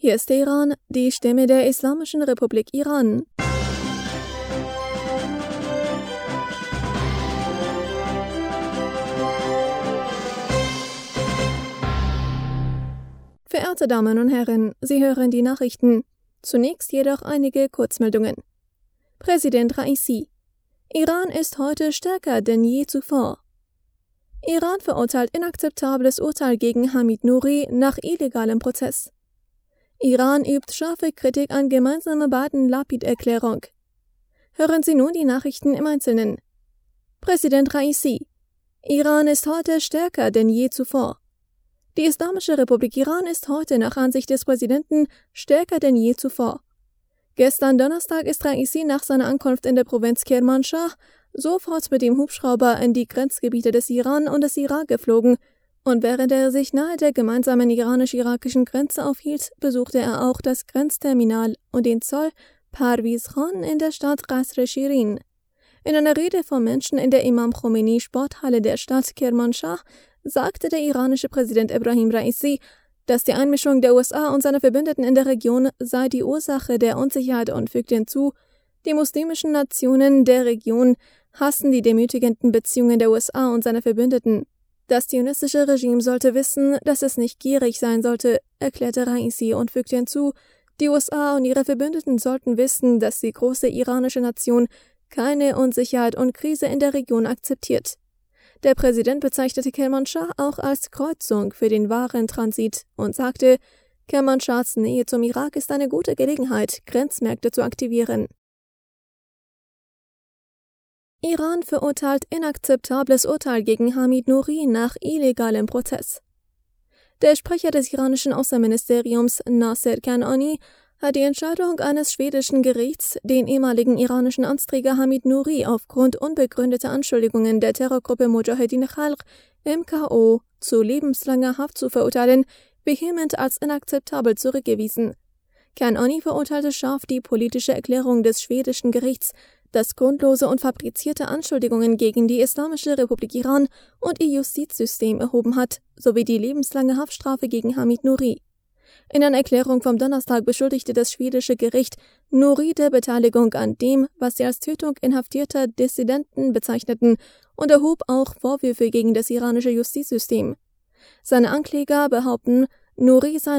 Hier ist Teheran, die Stimme der Islamischen Republik Iran. Verehrte Damen und Herren, Sie hören die Nachrichten. Zunächst jedoch einige Kurzmeldungen. Präsident Raisi: Iran ist heute stärker denn je zuvor. Iran verurteilt inakzeptables Urteil gegen Hamid Nouri nach illegalem Prozess. Iran übt scharfe Kritik an gemeinsame Baden-Lapid-Erklärung. Hören Sie nun die Nachrichten im Einzelnen. Präsident Raisi: Iran ist heute stärker denn je zuvor. Die Islamische Republik Iran ist heute nach Ansicht des Präsidenten stärker denn je zuvor. Gestern Donnerstag ist Raisi nach seiner Ankunft in der Provinz Kermanshah sofort mit dem Hubschrauber in die Grenzgebiete des Iran und des Irak geflogen, und während er sich nahe der gemeinsamen iranisch-irakischen Grenze aufhielt, besuchte er auch das Grenzterminal und den Zoll Parviz Khan in der Stadt Qasr Shirin. In einer Rede vor Menschen in der Imam Khomeini Sporthalle der Stadt Kermanshah sagte der iranische Präsident Ebrahim Raisi, dass die Einmischung der USA und seiner Verbündeten in der Region sei die Ursache der Unsicherheit und fügte hinzu, die muslimischen Nationen der Region hassen die demütigenden Beziehungen der USA und seiner Verbündeten. Das zionistische Regime sollte wissen, dass es nicht gierig sein sollte, erklärte Raisi und fügte hinzu, die USA und ihre Verbündeten sollten wissen, dass die große iranische Nation keine Unsicherheit und Krise in der Region akzeptiert. Der Präsident bezeichnete Kermanshah auch als Kreuzung für den Warentransit und sagte, Kermanshahs Nähe zum Irak ist eine gute Gelegenheit, Grenzmärkte zu aktivieren. Iran verurteilt inakzeptables Urteil gegen Hamid Nouri nach illegalem Prozess. Der Sprecher des iranischen Außenministeriums Nasser Kanani hat die Entscheidung eines schwedischen Gerichts, den ehemaligen iranischen Amtsträger Hamid Nouri aufgrund unbegründeter Anschuldigungen der Terrorgruppe Mujahedin Khalq (MKO) zu lebenslanger Haft zu verurteilen, vehement als inakzeptabel zurückgewiesen. Kanani verurteilte scharf die politische Erklärung des schwedischen Gerichts, das grundlose und fabrizierte Anschuldigungen gegen die Islamische Republik Iran und ihr Justizsystem erhoben hat, sowie die lebenslange Haftstrafe gegen Hamid Nouri. In einer Erklärung vom Donnerstag beschuldigte das schwedische Gericht Nouri der Beteiligung an dem, was sie als Tötung inhaftierter Dissidenten bezeichneten, und erhob auch Vorwürfe gegen das iranische Justizsystem. Seine Ankläger behaupten, Nouri sei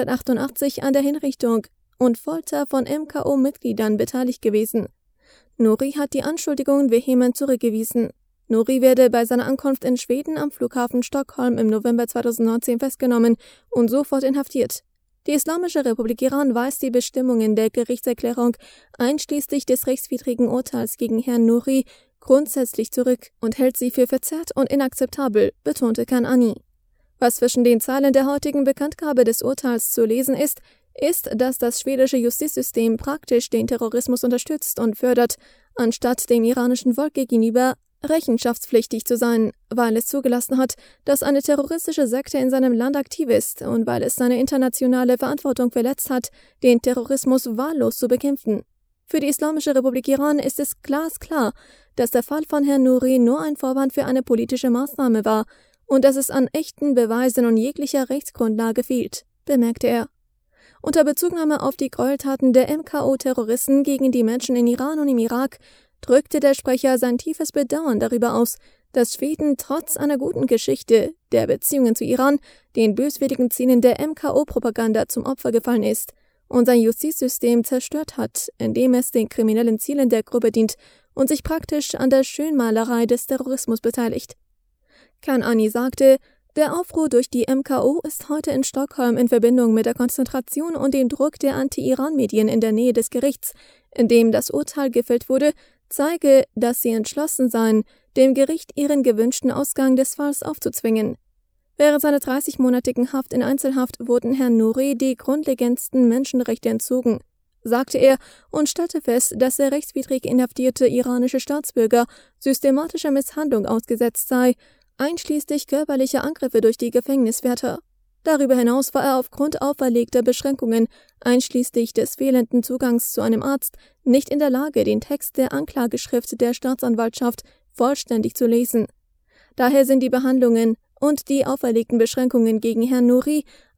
1988 an der Hinrichtung und Folter von MKO-Mitgliedern beteiligt gewesen. Nouri hat die Anschuldigungen vehement zurückgewiesen. Nouri werde bei seiner Ankunft in Schweden am Flughafen Stockholm im November 2019 festgenommen und sofort inhaftiert. Die Islamische Republik Iran weist die Bestimmungen der Gerichtserklärung einschließlich des rechtswidrigen Urteils gegen Herrn Nouri grundsätzlich zurück und hält sie für verzerrt und inakzeptabel, betonte Kanani. Was zwischen den Zeilen der heutigen Bekanntgabe des Urteils zu lesen ist, dass das schwedische Justizsystem praktisch den Terrorismus unterstützt und fördert, anstatt dem iranischen Volk gegenüber rechenschaftspflichtig zu sein, weil es zugelassen hat, dass eine terroristische Sekte in seinem Land aktiv ist und weil es seine internationale Verantwortung verletzt hat, den Terrorismus wahllos zu bekämpfen. Für die Islamische Republik Iran ist es glasklar, dass der Fall von Herrn Nouri nur ein Vorwand für eine politische Maßnahme war und dass es an echten Beweisen und jeglicher Rechtsgrundlage fehlt, bemerkte er. Unter Bezugnahme auf die Gräueltaten der MKO-Terroristen gegen die Menschen in Iran und im Irak drückte der Sprecher sein tiefes Bedauern darüber aus, dass Schweden trotz einer guten Geschichte der Beziehungen zu Iran den böswilligen Zielen der MKO-Propaganda zum Opfer gefallen ist und sein Justizsystem zerstört hat, indem es den kriminellen Zielen der Gruppe dient und sich praktisch an der Schönmalerei des Terrorismus beteiligt. Kanani sagte, der Aufruhr durch die MKO ist heute in Stockholm in Verbindung mit der Konzentration und dem Druck der Anti-Iran-Medien in der Nähe des Gerichts, in dem das Urteil gefällt wurde, zeige, dass sie entschlossen seien, dem Gericht ihren gewünschten Ausgang des Falls aufzuzwingen. Während seiner 30-monatigen Haft in Einzelhaft wurden Herrn Nouri die grundlegendsten Menschenrechte entzogen, sagte er und stellte fest, dass der rechtswidrig inhaftierte iranische Staatsbürger systematischer Misshandlung ausgesetzt sei, einschließlich körperlicher Angriffe durch die Gefängniswärter. Darüber hinaus war er aufgrund auferlegter Beschränkungen, einschließlich des fehlenden Zugangs zu einem Arzt, nicht in der Lage, den Text der Anklageschrift der Staatsanwaltschaft vollständig zu lesen. Daher sind die Behandlungen und die auferlegten Beschränkungen gegen Herrn Nouri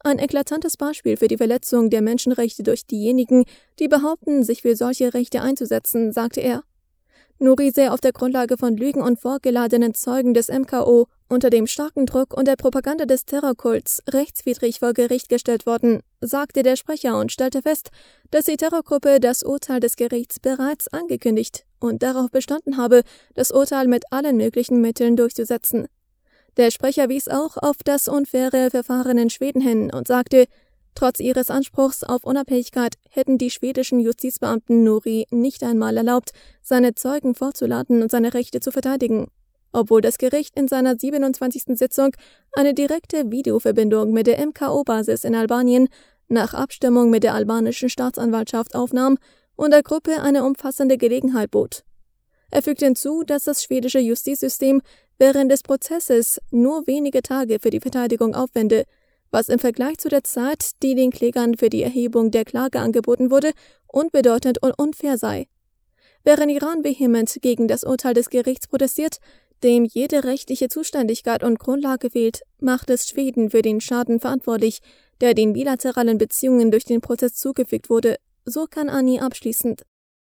Ein eklatantes Beispiel für die Verletzung der Menschenrechte durch diejenigen, die behaupten, sich für solche Rechte einzusetzen, sagte er. Nouri sei auf der Grundlage von Lügen und vorgeladenen Zeugen des MKO unter dem starken Druck und der Propaganda des Terrorkults rechtswidrig vor Gericht gestellt worden, sagte der Sprecher und stellte fest, dass die Terrorgruppe das Urteil des Gerichts bereits angekündigt und darauf bestanden habe, das Urteil mit allen möglichen Mitteln durchzusetzen. Der Sprecher wies auch auf das unfaire Verfahren in Schweden hin und sagte, trotz ihres Anspruchs auf Unabhängigkeit hätten die schwedischen Justizbeamten Nouri nicht einmal erlaubt, seine Zeugen vorzuladen und seine Rechte zu verteidigen, obwohl das Gericht in seiner 27. Sitzung eine direkte Videoverbindung mit der MKO-Basis in Albanien nach Abstimmung mit der albanischen Staatsanwaltschaft aufnahm und der Gruppe eine umfassende Gelegenheit bot. Er fügte hinzu, dass das schwedische Justizsystem während des Prozesses nur wenige Tage für die Verteidigung aufwende, was im Vergleich zu der Zeit, die den Klägern für die Erhebung der Klage angeboten wurde, unbedeutend und unfair sei. Während Iran vehement gegen das Urteil des Gerichts protestiert, dem jede rechtliche Zuständigkeit und Grundlage fehlt, macht es Schweden für den Schaden verantwortlich, der den bilateralen Beziehungen durch den Prozess zugefügt wurde, so Kanani abschließend.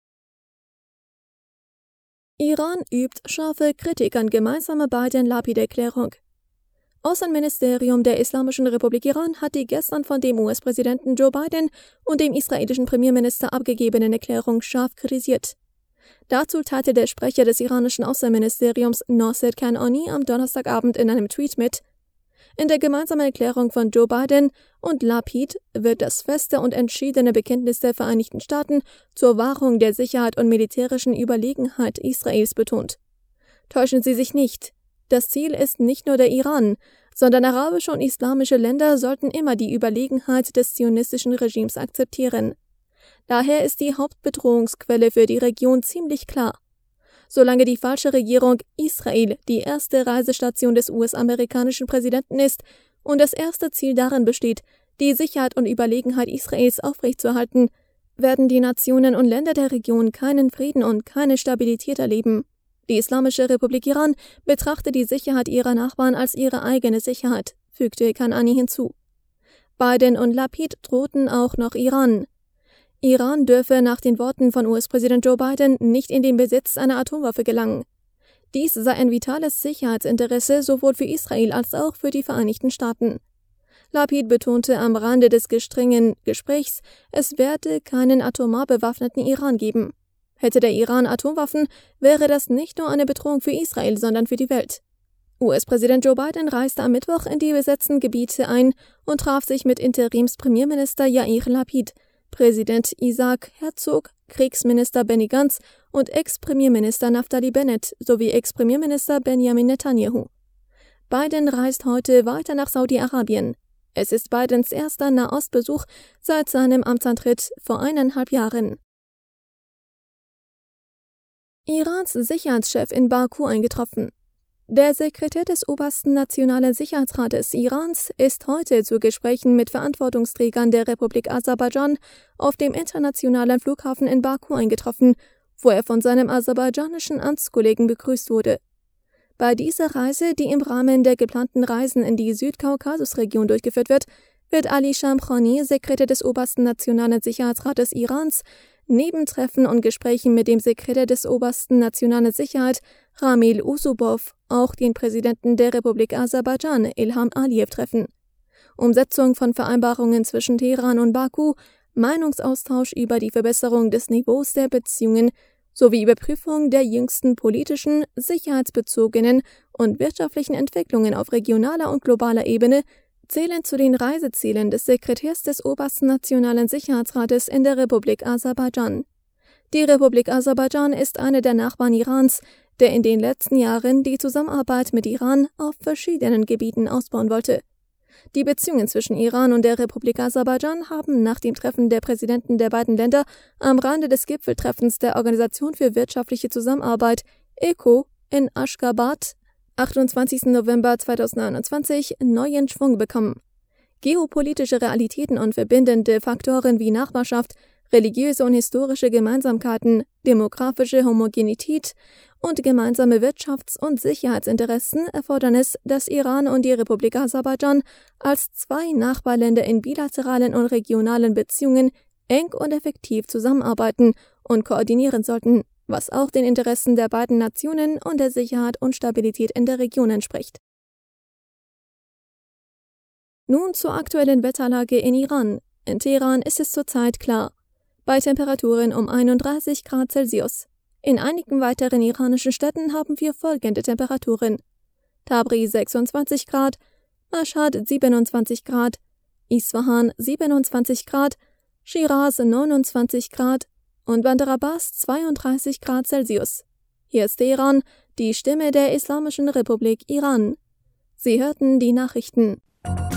Iran übt scharfe Kritik an gemeinsame Biden-Lapid-Erklärung. Außenministerium der Islamischen Republik Iran hat die gestern von dem US-Präsidenten Joe Biden und dem israelischen Premierminister abgegebene Erklärung scharf kritisiert. Dazu teilte der Sprecher des iranischen Außenministeriums Nasser Kanani am Donnerstagabend in einem Tweet mit: In der gemeinsamen Erklärung von Joe Biden und Lapid wird das feste und entschiedene Bekenntnis der Vereinigten Staaten zur Wahrung der Sicherheit und militärischen Überlegenheit Israels betont. Täuschen Sie sich nicht. Das Ziel ist nicht nur der Iran, sondern arabische und islamische Länder sollten immer die Überlegenheit des zionistischen Regimes akzeptieren. Daher ist die Hauptbedrohungsquelle für die Region ziemlich klar. Solange die falsche Regierung Israel die erste Reisestation des US-amerikanischen Präsidenten ist und das erste Ziel darin besteht, die Sicherheit und Überlegenheit Israels aufrechtzuerhalten, werden die Nationen und Länder der Region keinen Frieden und keine Stabilität erleben. Die Islamische Republik Iran betrachtet die Sicherheit ihrer Nachbarn als ihre eigene Sicherheit, fügte Kanani hinzu. Biden und Lapid drohten auch noch Iran. Iran dürfe nach den Worten von US-Präsident Joe Biden nicht in den Besitz einer Atomwaffe gelangen. Dies sei ein vitales Sicherheitsinteresse sowohl für Israel als auch für die Vereinigten Staaten. Lapid betonte am Rande des gestrengen Gesprächs, es werde keinen atomar bewaffneten Iran geben. Hätte der Iran Atomwaffen, wäre das nicht nur eine Bedrohung für Israel, sondern für die Welt. US-Präsident Joe Biden reiste am Mittwoch in die besetzten Gebiete ein und traf sich mit Interimspremierminister Yair Lapid, Präsident Isaac Herzog, Kriegsminister Benny Gantz und Ex-Premierminister Naftali Bennett sowie Ex-Premierminister Benjamin Netanyahu. Biden reist heute weiter nach Saudi-Arabien. Es ist Bidens erster Nahostbesuch seit seinem Amtsantritt vor 1,5 Jahren. Irans Sicherheitschef in Baku eingetroffen. Der Sekretär des Obersten Nationalen Sicherheitsrates Irans ist heute zu Gesprächen mit Verantwortungsträgern der Republik Aserbaidschan auf dem internationalen Flughafen in Baku eingetroffen, wo er von seinem aserbaidschanischen Amtskollegen begrüßt wurde. Bei dieser Reise, die im Rahmen der geplanten Reisen in die Südkaukasusregion durchgeführt wird Ali Shamkhani, Sekretär des Obersten Nationalen Sicherheitsrates Irans, neben Treffen und Gesprächen mit dem Sekretär des Obersten Nationalen Sicherheit Ramil Usubov auch den Präsidenten der Republik Aserbaidschan Ilham Aliyev treffen. Umsetzung von Vereinbarungen zwischen Teheran und Baku, Meinungsaustausch über die Verbesserung des Niveaus der Beziehungen sowie Überprüfung der jüngsten politischen, sicherheitsbezogenen und wirtschaftlichen Entwicklungen auf regionaler und globaler Ebene zählen zu den Reisezielen des Sekretärs des Obersten Nationalen Sicherheitsrates in der Republik Aserbaidschan. Die Republik Aserbaidschan ist eine der Nachbarn Irans, der in den letzten Jahren die Zusammenarbeit mit Iran auf verschiedenen Gebieten ausbauen wollte. Die Beziehungen zwischen Iran und der Republik Aserbaidschan haben nach dem Treffen der Präsidenten der beiden Länder am Rande des Gipfeltreffens der Organisation für wirtschaftliche Zusammenarbeit ECO in Aschgabat 28. November 2021 neuen Schwung bekommen. Geopolitische Realitäten und verbindende Faktoren wie Nachbarschaft, religiöse und historische Gemeinsamkeiten, demografische Homogenität und gemeinsame Wirtschafts- und Sicherheitsinteressen erfordern es, dass Iran und die Republik Aserbaidschan als zwei Nachbarländer in bilateralen und regionalen Beziehungen eng und effektiv zusammenarbeiten und koordinieren sollten, was auch den Interessen der beiden Nationen und der Sicherheit und Stabilität in der Region entspricht. Nun zur aktuellen Wetterlage in Iran. In Teheran ist es zurzeit klar, bei Temperaturen um 31 Grad Celsius. In einigen weiteren iranischen Städten haben wir folgende Temperaturen: Tabriz 26 Grad, Mashhad 27 Grad, Isfahan 27 Grad, Shiraz 29 Grad und Bandar Abbas 32 Grad Celsius. Hier ist Teheran, die Stimme der Islamischen Republik Iran. Sie hörten die Nachrichten.